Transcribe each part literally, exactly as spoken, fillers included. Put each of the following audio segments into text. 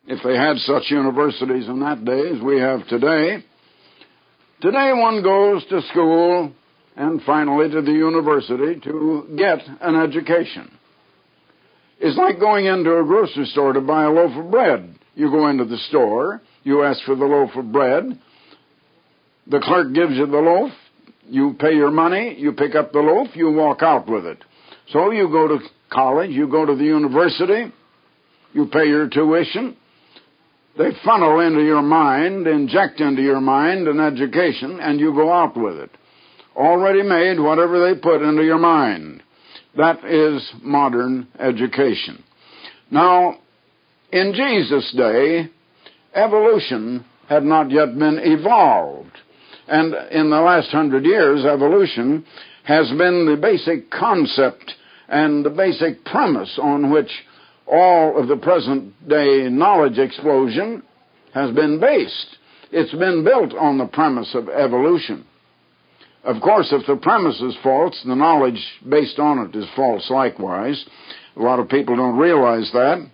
if they had such universities in that day as we have today. Today one goes to school and finally to the university to get an education. It's like going into a grocery store to buy a loaf of bread. You go into the store, you ask for the loaf of bread, the clerk gives you the loaf, you pay your money, you pick up the loaf, you walk out with it. So you go to college, you go to the university, you pay your tuition. They funnel into your mind, inject into your mind an education, and you go out with it. Already made, whatever they put into your mind. That is modern education. Now, in Jesus' day, evolution had not yet been evolved. And in the last hundred years, evolution has been the basic concept and the basic premise on which all of the present-day knowledge explosion has been based. It's been built on the premise of evolution. Of course, if the premise is false, the knowledge based on it is false likewise. A lot of people don't realize that.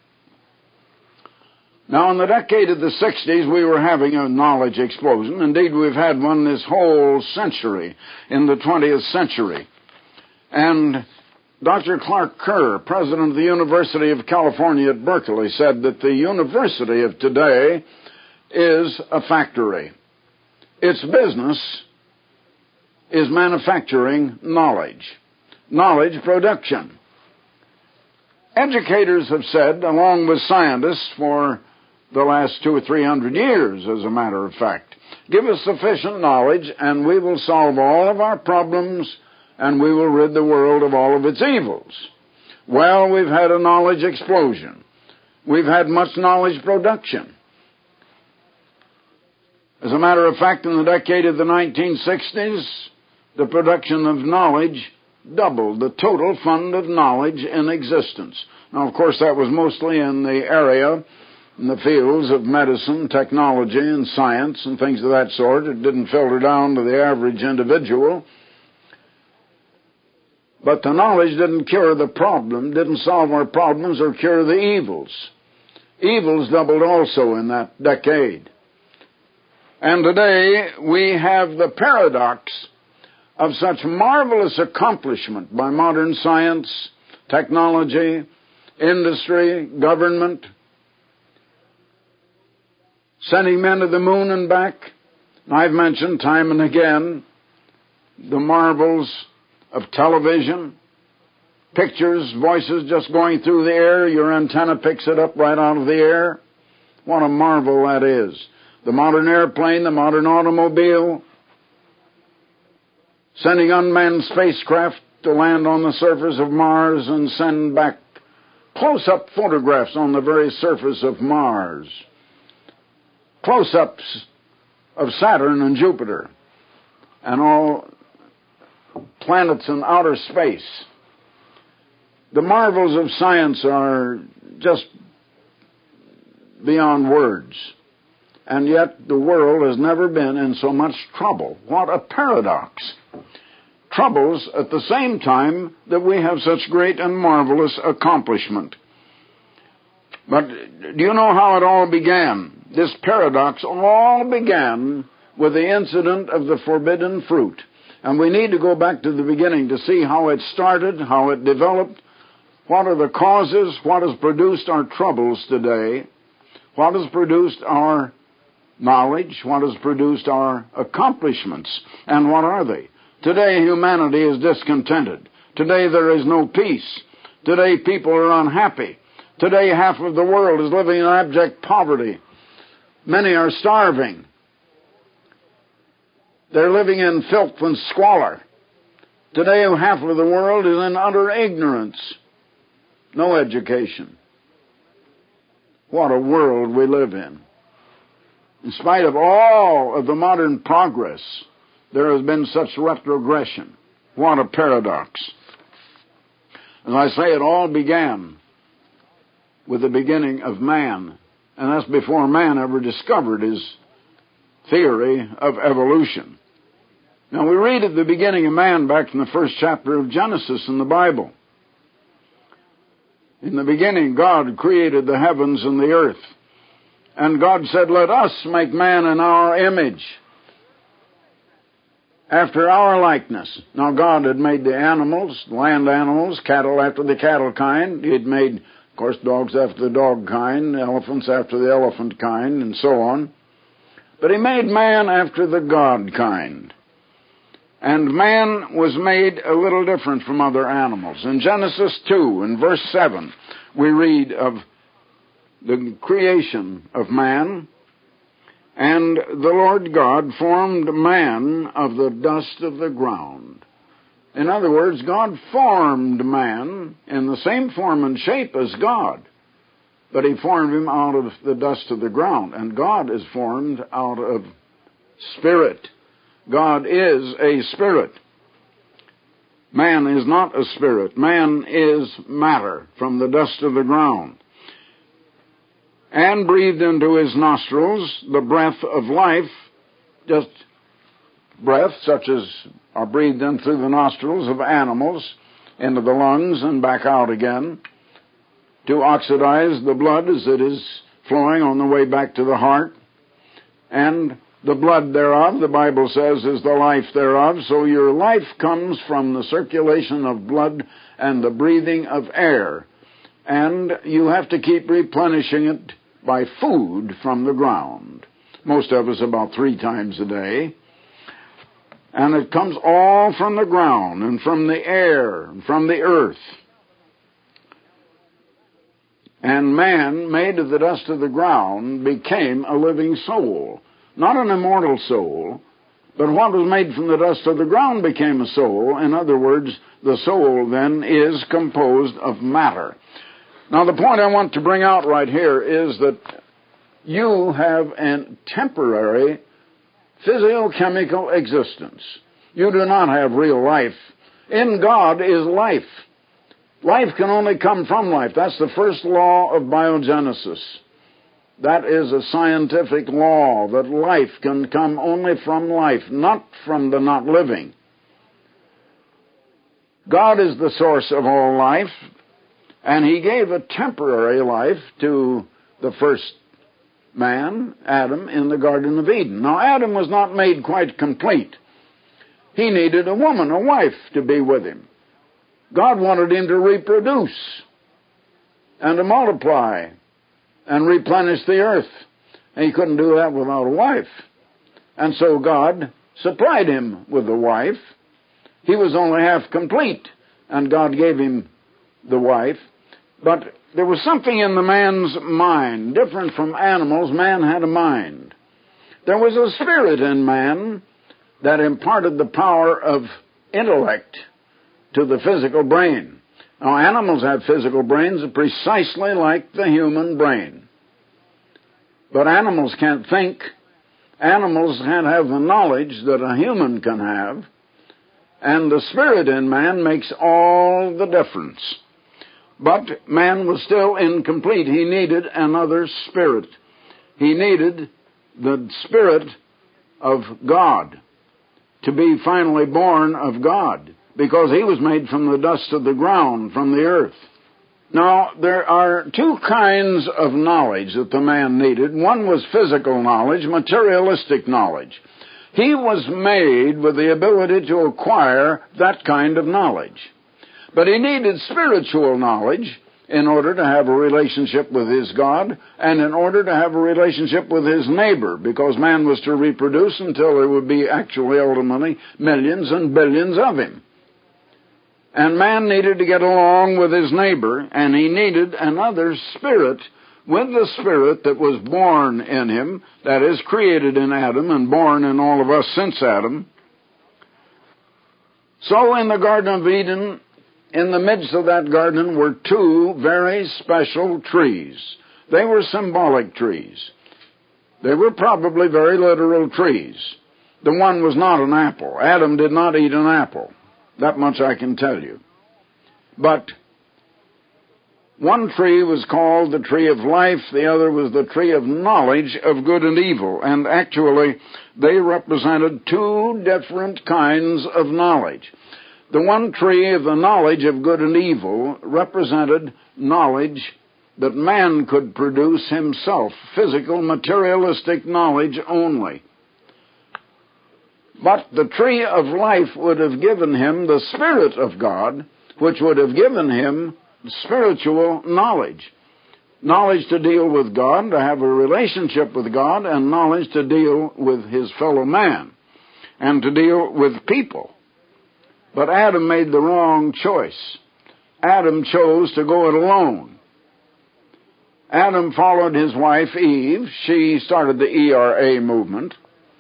Now, in the decade of the sixties, we were having a knowledge explosion. Indeed, we've had one this whole century, in the twentieth century. And Doctor Clark Kerr, president of the University of California at Berkeley, said that the university of today is a factory. Its business is manufacturing knowledge, knowledge production. Educators have said, along with scientists for the last two or three hundred years, as a matter of fact, give us sufficient knowledge and we will solve all of our problems and we will rid the world of all of its evils. Well, we've had a knowledge explosion. We've had much knowledge production. As a matter of fact, in the decade of the nineteen sixties, the production of knowledge doubled the total fund of knowledge in existence. Now, of course, that was mostly in the area, in the fields of medicine, technology, and science, and things of that sort. It didn't filter down to the average individual. But the knowledge didn't cure the problem, didn't solve our problems or cure the evils. Evils doubled also in that decade. And today we have the paradox of such marvelous accomplishment by modern science, technology, industry, government, sending men to the moon and back. I've mentioned time and again the marvels of television, pictures, voices just going through the air. Your antenna picks it up right out of the air. What a marvel that is. The modern airplane, the modern automobile, sending unmanned spacecraft to land on the surface of Mars and send back close-up photographs on the very surface of Mars. Close-ups of Saturn and Jupiter and all planets in outer space. The marvels of science are just beyond words. And yet the world has never been in so much trouble. What a paradox. Troubles at the same time that we have such great and marvelous accomplishment. But do you know how it all began? This paradox all began with the incident of the forbidden fruit. And we need to go back to the beginning to see how it started, how it developed, what are the causes, what has produced our troubles today, what has produced our knowledge, what has produced our accomplishments, and what are they? Today humanity is discontented. Today there is no peace. Today people are unhappy. Today half of the world is living in abject poverty. Many are starving. They're living in filth and squalor. Today half of the world is in utter ignorance. No education. What a world we live in. In spite of all of the modern progress, there has been such retrogression. What a paradox. As I say, it all began with the beginning of man. And that's before man ever discovered his theory of evolution. Now, we read at the beginning of man back in the first chapter of Genesis in the Bible. In the beginning, God created the heavens and the earth. And God said, let us make man in our image, after our likeness. Now God had made the animals, land animals, cattle after the cattle kind. He had made, of course, dogs after the dog kind, elephants after the elephant kind, and so on. But he made man after the God kind. And man was made a little different from other animals. In Genesis two, in verse seven, we read of the creation of man. And the Lord God formed man of the dust of the ground. In other words, God formed man in the same form and shape as God, but he formed him out of the dust of the ground. And God is formed out of spirit. God is a spirit. Man is not a spirit. Man is matter from the dust of the ground. And breathed into his nostrils the breath of life, just breath such as are breathed in through the nostrils of animals, into the lungs and back out again, to oxidize the blood as it is flowing on the way back to the heart. And the blood thereof, the Bible says, is the life thereof. So your life comes from the circulation of blood and the breathing of air. And you have to keep replenishing it by food from the ground. Most of us about three times a day. And it comes all from the ground and from the air and from the earth. And man, made of the dust of the ground, became a living soul. Not an immortal soul, but what was made from the dust of the ground became a soul. In other words, the soul then is composed of matter. Now, the point I want to bring out right here is that you have a temporary physiochemical existence. You do not have real life. In God is life. Life can only come from life. That's the first law of biogenesis. That is a scientific law, that life can come only from life, not from the not living. God is the source of all life. And he gave a temporary life to the first man, Adam, in the Garden of Eden. Now, Adam was not made quite complete. He needed a woman, a wife, to be with him. God wanted him to reproduce and to multiply and replenish the earth. And he couldn't do that without a wife. And so God supplied him with a wife. He was only half complete, and God gave him the wife. But there was something in the man's mind, different from animals. Man had a mind. There was a spirit in man that imparted the power of intellect to the physical brain. Now, animals have physical brains precisely like the human brain. But animals can't think. Animals can't have the knowledge that a human can have. And the spirit in man makes all the difference. But man was still incomplete. He needed another spirit. He needed the Spirit of God to be finally born of God, because he was made from the dust of the ground, from the earth. Now, there are two kinds of knowledge that the man needed. One was physical knowledge, materialistic knowledge. He was made with the ability to acquire that kind of knowledge. But he needed spiritual knowledge in order to have a relationship with his God and in order to have a relationship with his neighbor, because man was to reproduce until there would be actually ultimately millions and billions of him. And man needed to get along with his neighbor, and he needed another spirit with the spirit that was born in him, that is, created in Adam and born in all of us since Adam. So in the Garden of Eden, in the midst of that garden were two very special trees. They were symbolic trees. They were probably very literal trees. The one was not an apple. Adam did not eat an apple. That much I can tell you. But one tree was called the tree of life. The other was the tree of knowledge of good and evil. And actually, they represented two different kinds of knowledge. The one tree of the knowledge of good and evil represented knowledge that man could produce himself, physical, materialistic knowledge only. But the tree of life would have given him the Spirit of God, which would have given him spiritual knowledge. Knowledge to deal with God, to have a relationship with God, and knowledge to deal with his fellow man, and to deal with people. But Adam made the wrong choice. Adam chose to go it alone. Adam followed his wife Eve. She started the E R A movement.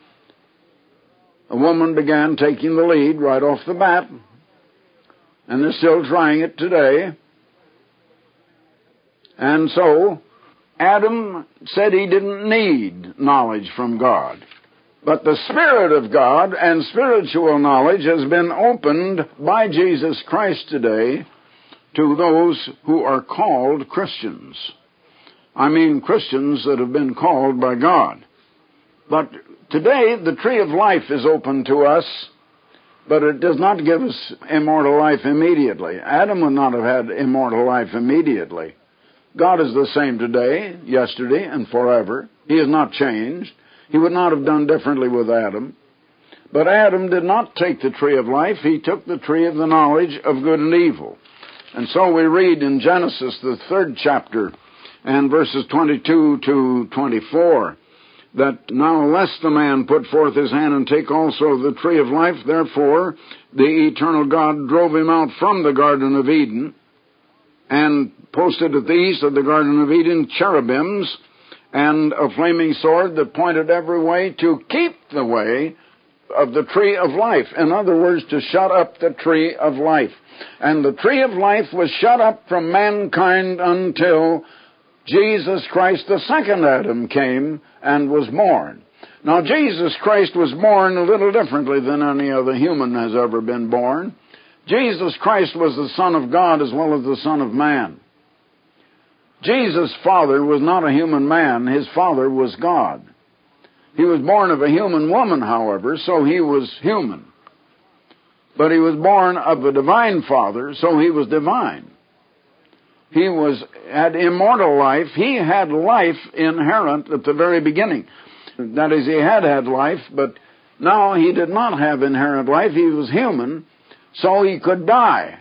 A woman began taking the lead right off the bat, and they're still trying it today. And so, Adam said he didn't need knowledge from God. But the Spirit of God and spiritual knowledge has been opened by Jesus Christ today to those who are called Christians. I mean Christians that have been called by God. But today, the tree of life is open to us, but it does not give us immortal life immediately. Adam would not have had immortal life immediately. God is the same today, yesterday, and forever. He has not changed. He would not have done differently with Adam. But Adam did not take the tree of life. He took the tree of the knowledge of good and evil. And so we read in Genesis, the third chapter, and verses twenty-two to twenty-four, that now lest the man put forth his hand and take also the tree of life, therefore the eternal God drove him out from the Garden of Eden, and posted at the east of the Garden of Eden cherubims and a flaming sword that pointed every way to keep the way of the tree of life. In other words, to shut up the tree of life. And the tree of life was shut up from mankind until Jesus Christ, the second Adam, came and was born. Now, Jesus Christ was born a little differently than any other human has ever been born. Jesus Christ was the Son of God as well as the Son of Man. Jesus' father was not a human man. His father was God. He was born of a human woman, however, so he was human. But he was born of a divine father, so he was divine. He was had immortal life. He had life inherent at the very beginning. That is, he had had life, but now he did not have inherent life. He was human, so he could die.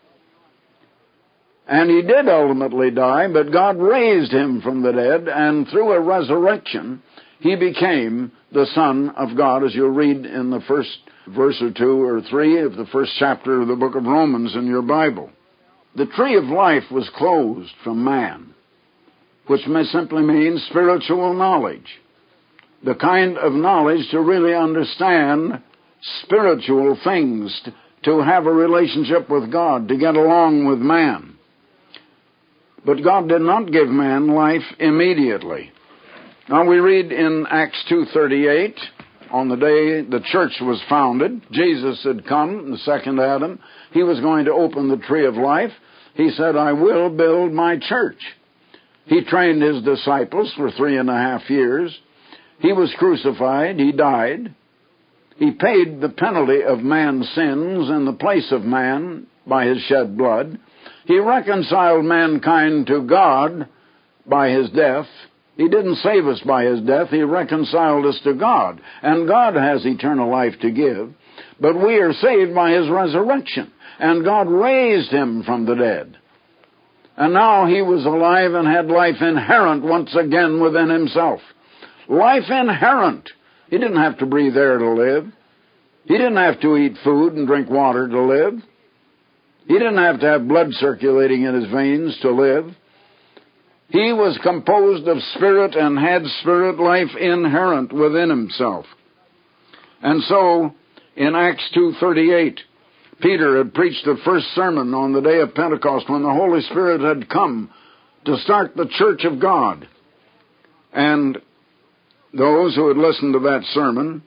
And he did ultimately die, but God raised him from the dead, and through a resurrection, he became the Son of God, as you'll read in the first verse or two or three of the first chapter of the book of Romans in your Bible. The tree of life was closed from man, which may simply mean spiritual knowledge. The kind of knowledge to really understand spiritual things, to have a relationship with God, to get along with man. But God did not give man life immediately. Now we read in Acts two thirty-eight, on the day the church was founded, Jesus had come, the second Adam. He was going to open the tree of life. He said, I will build my church. He trained his disciples for three and a half years. He was crucified. He died. He paid the penalty of man's sins in the place of man by his shed blood. He reconciled mankind to God by his death. He didn't save us by his death. He reconciled us to God. And God has eternal life to give. But we are saved by his resurrection. And God raised him from the dead. And now he was alive and had life inherent once again within himself. Life inherent. He didn't have to breathe air to live. He didn't have to eat food and drink water to live. He didn't have to have blood circulating in his veins to live. He was composed of spirit and had spirit life inherent within himself. And so, in Acts two thirty-eight, Peter had preached the first sermon on the day of Pentecost when the Holy Spirit had come to start the church of God. And those who had listened to that sermon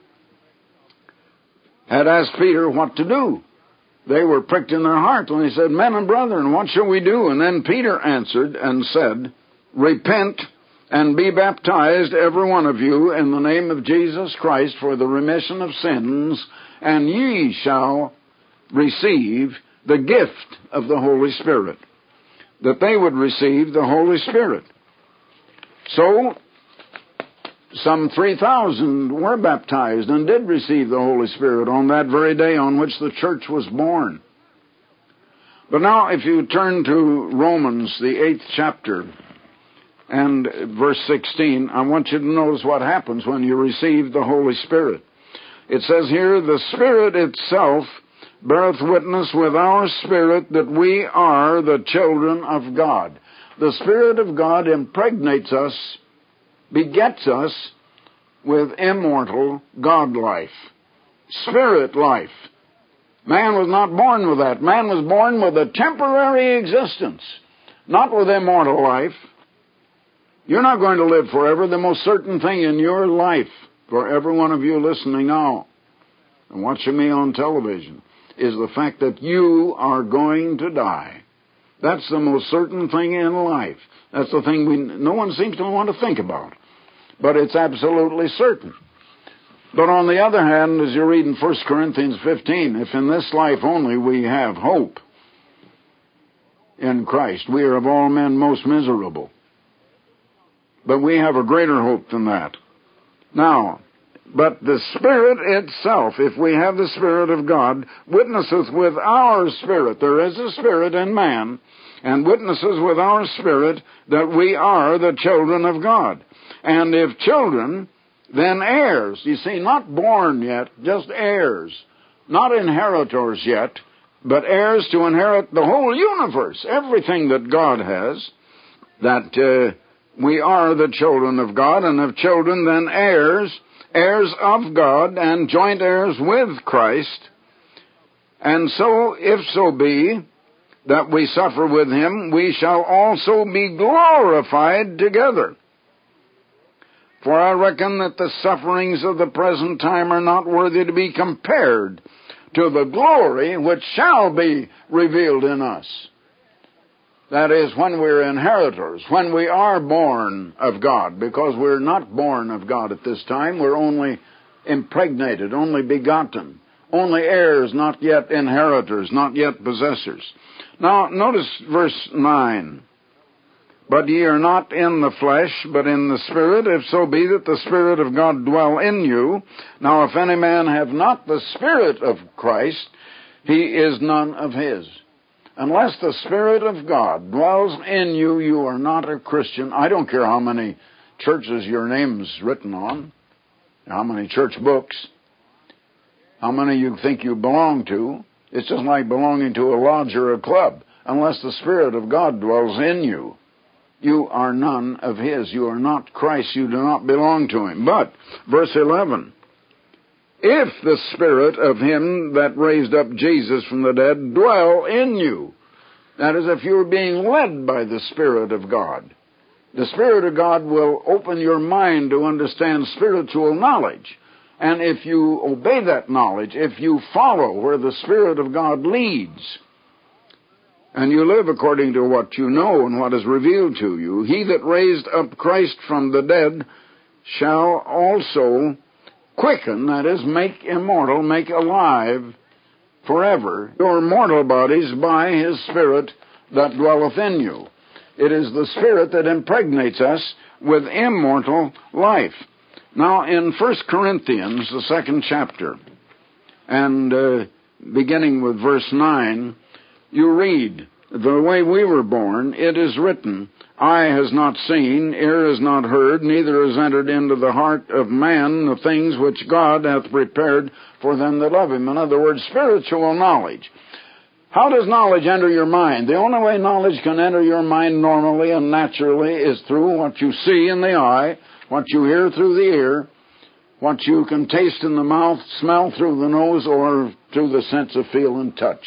had asked Peter what to do. They were pricked in their heart when he said, Men and brethren, what shall we do? And then Peter answered and said, Repent and be baptized, every one of you, in the name of Jesus Christ for the remission of sins, and ye shall receive the gift of the Holy Spirit. that they would receive the Holy Spirit. So, some three thousand were baptized and did receive the Holy Spirit on that very day on which the church was born. But now, if you turn to Romans, the eighth chapter, and verse sixteen, I want you to notice what happens when you receive the Holy Spirit. It says here, the Spirit itself beareth witness with our spirit that we are the children of God. The Spirit of God impregnates us, begets us with immortal God life, spirit life. Man was not born with that. Man was born with a temporary existence, not with immortal life. You're not going to live forever. The most certain thing in your life, for every one of you listening now and watching me on television, is the fact that you are going to die. That's the most certain thing in life. That's the thing we, no one seems to want to think about. But it's absolutely certain. But on the other hand, as you read in First Corinthians fifteen, if in this life only we have hope in Christ, we are of all men most miserable. But we have a greater hope than that. Now, but the Spirit itself, if we have the Spirit of God, witnesseth with our spirit. There is a spirit in man, and witnesses with our spirit that we are the children of God. And if children, then heirs. You see, not born yet, just heirs. Not inheritors yet, but heirs to inherit the whole universe, everything that God has, that uh, we are the children of God, and of children, then heirs, heirs of God, and joint heirs with Christ. And so, if so be that we suffer with him, we shall also be glorified together. For I reckon that the sufferings of the present time are not worthy to be compared to the glory which shall be revealed in us. That is, when we're inheritors, when we are born of God, because we're not born of God at this time, we're only impregnated, only begotten, only heirs, not yet inheritors, not yet possessors. Now, notice verse nine. But ye are not in the flesh, but in the Spirit, if so be that the Spirit of God dwell in you. Now, if any man have not the Spirit of Christ, he is none of his. Unless the Spirit of God dwells in you, you are not a Christian. I don't care how many churches your name's written on, how many church books, how many you think you belong to. It's just like belonging to a lodge or a club. Unless the Spirit of God dwells in you, you are none of his. You are not Christ. You do not belong to him. But, verse eleven, if the Spirit of him that raised up Jesus from the dead dwell in you, that is, if you're being led by the Spirit of God, the Spirit of God will open your mind to understand spiritual knowledge. And if you obey that knowledge, if you follow where the Spirit of God leads, and you live according to what you know and what is revealed to you, he that raised up Christ from the dead shall also quicken, that is, make immortal, make alive forever your mortal bodies by his Spirit that dwelleth in you. It is the Spirit that impregnates us with immortal life. Now, in First Corinthians, the second chapter, and uh, beginning with verse nine, you read, the way we were born, it is written, eye has not seen, ear has not heard, neither has entered into the heart of man the things which God hath prepared for them that love him. In other words, spiritual knowledge. How does knowledge enter your mind? The only way knowledge can enter your mind normally and naturally is through what you see in the eye, what you hear through the ear, what you can taste in the mouth, smell through the nose, or through the sense of feel and touch.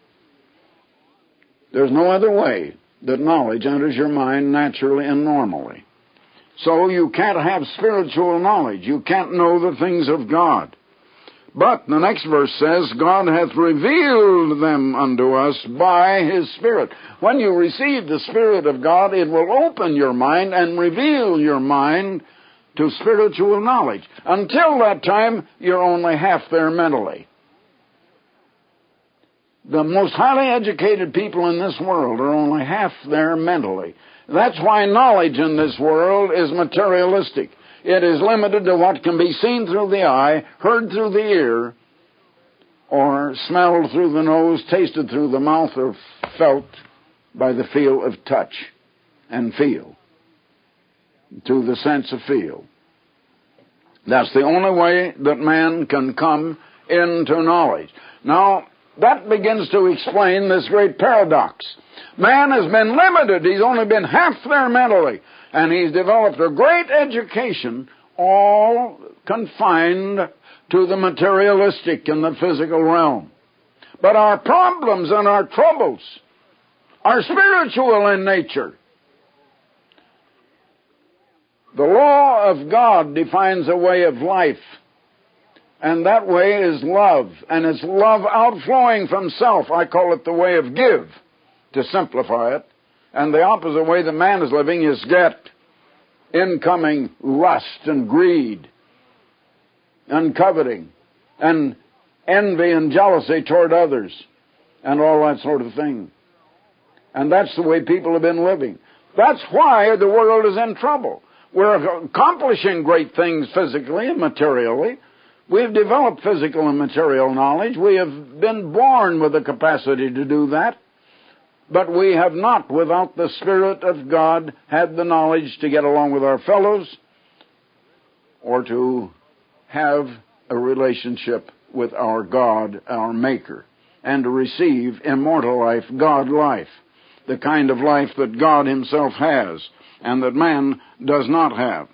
There's no other way that knowledge enters your mind naturally and normally. So you can't have spiritual knowledge. You can't know the things of God. But the next verse says, God hath revealed them unto us by his Spirit. When you receive the Spirit of God, it will open your mind and reveal your mind to spiritual knowledge. Until that time, you're only half there mentally. The most highly educated people in this world are only half there mentally. That's why knowledge in this world is materialistic. It is limited to what can be seen through the eye, heard through the ear, or smelled through the nose, tasted through the mouth, or felt by the feel of touch and feel, through the sense of feel. That's the only way that man can come into knowledge. Now, that begins to explain this great paradox. Man has been limited. He's only been half there mentally. And he's developed a great education, all confined to the materialistic and the physical realm. But our problems and our troubles are spiritual in nature. The law of God defines a way of life. And that way is love. And it's love outflowing from self. I call it the way of give, to simplify it. And the opposite way that man is living is get. Incoming lust and greed and coveting and envy and jealousy toward others and all that sort of thing. And that's the way people have been living. That's why the world is in trouble. We're accomplishing great things physically and materially. We've developed physical and material knowledge. We have been born with the capacity to do that. But we have not, without the Spirit of God, had the knowledge to get along with our fellows or to have a relationship with our God, our Maker, and to receive immortal life, God life, the kind of life that God Himself has and that man does not have.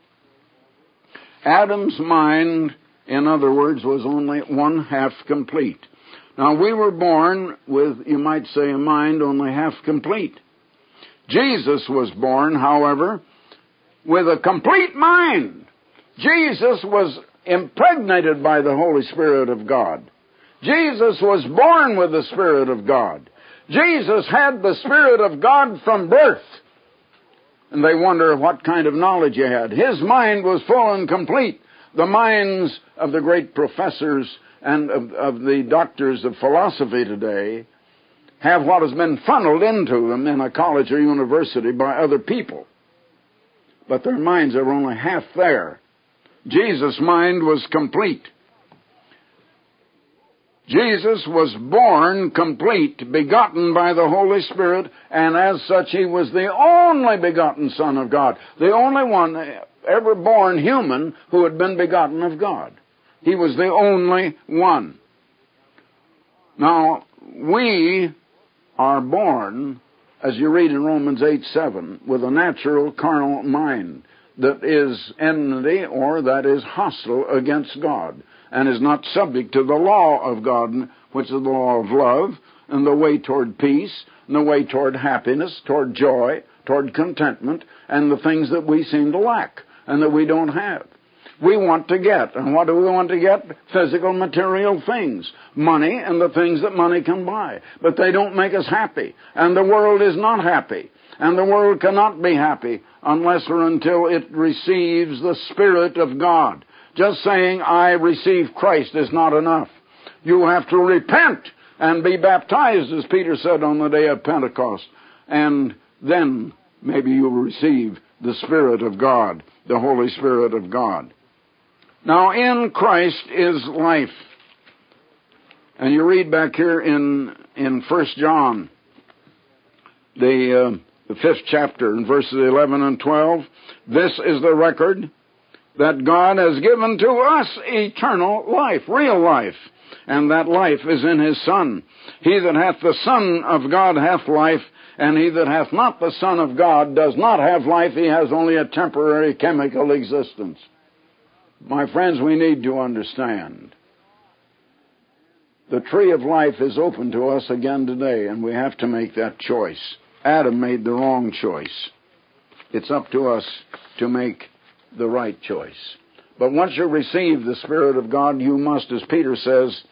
Adam's mind, in other words, was only one half complete. Now, we were born with, you might say, a mind only half complete. Jesus was born, however, with a complete mind. Jesus was impregnated by the Holy Spirit of God. Jesus was born with the Spirit of God. Jesus had the Spirit of God from birth. And they wonder what kind of knowledge he had. His mind was full and complete. The minds of the great professors and of, of the doctors of philosophy today have what has been funneled into them in a college or university by other people. But their minds are only half there. Jesus' mind was complete. Jesus was born complete, begotten by the Holy Spirit, and as such he was the only begotten Son of God, the only one ever born human who had been begotten of God. He was the only one. Now, we are born, as you read in Romans eight seven, with a natural carnal mind that is enmity or that is hostile against God and is not subject to the law of God, which is the law of love and the way toward peace and the way toward happiness, toward joy, toward contentment, and the things that we seem to lack and that we don't have. We want to get. And what do we want to get? Physical, material things. Money and the things that money can buy. But they don't make us happy. And the world is not happy. And the world cannot be happy unless or until it receives the Spirit of God. Just saying, I receive Christ is not enough. You have to repent and be baptized, as Peter said on the day of Pentecost. And then maybe you'll receive the Spirit of God, the Holy Spirit of God. Now, in Christ is life. And you read back here in in First John, the, uh, the fifth chapter, in verses eleven and twelve, this is the record that God has given to us eternal life, real life, and that life is in His Son. He that hath the Son of God hath life, and he that hath not the Son of God does not have life. He has only a temporary chemical existence. My friends, we need to understand. The tree of life is open to us again today, and we have to make that choice. Adam made the wrong choice. It's up to us to make the right choice. But once you receive the Spirit of God, you must, as Peter says,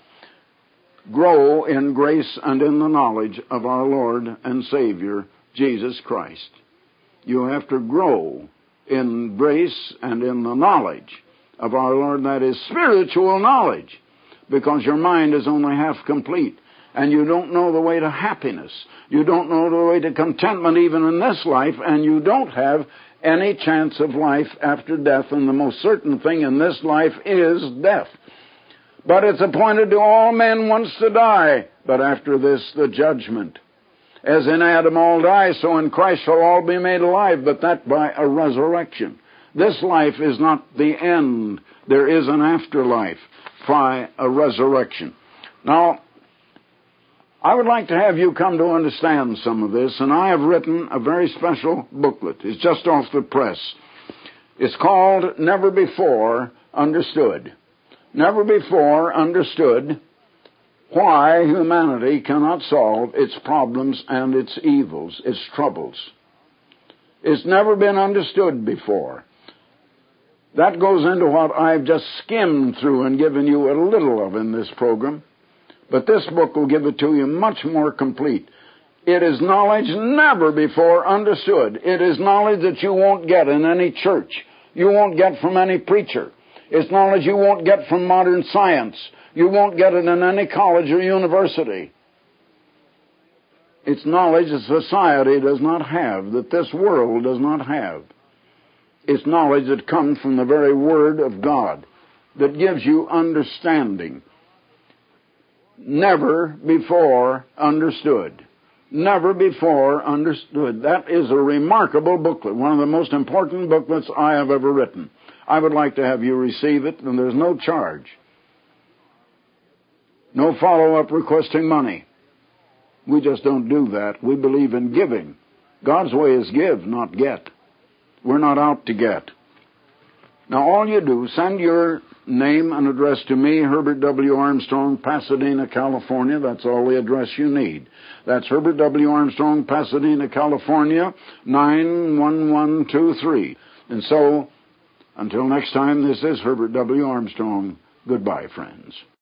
grow in grace and in the knowledge of our Lord and Savior, Jesus Christ. You have to grow in grace and in the knowledge of our Lord, that is spiritual knowledge, because your mind is only half complete. and you don't know the way to happiness. You don't know the way to contentment even in this life, and you don't have any chance of life after death, and the most certain thing in this life is death. But it's appointed to all men once to die, but after this the judgment. As in Adam all die, so in Christ shall all be made alive, but that by a resurrection. This life is not the end. There is an afterlife by a resurrection. Now, I would like to have you come to understand some of this, and I have written a very special booklet. It's just off the press. It's called Never Before Understood. Never Before Understood Why Humanity Cannot Solve Its Problems and Its Evils, Its Troubles. It's never been understood before. That goes into what I've just skimmed through and given you a little of in this program. But this book will give it to you much more complete. It is knowledge never before understood. It is knowledge that you won't get in any church. You won't get from any preacher. It's knowledge you won't get from modern science. You won't get it in any college or university. It's knowledge that society does not have, that this world does not have. It's knowledge that comes from the very Word of God, that gives you understanding. Never before understood. Never before understood. That is a remarkable booklet, one of the most important booklets I have ever written. I would like to have you receive it, and there's no charge. No follow-up requesting money. We just don't do that. We believe in giving. God's way is give, not get. We're not out to get. Now, all you do, send your name and address to me, Herbert W. Armstrong, Pasadena, California. That's all the address you need. That's Herbert W. Armstrong, Pasadena, California, nine one one two three. And so, until next time, this is Herbert W. Armstrong. Goodbye, friends.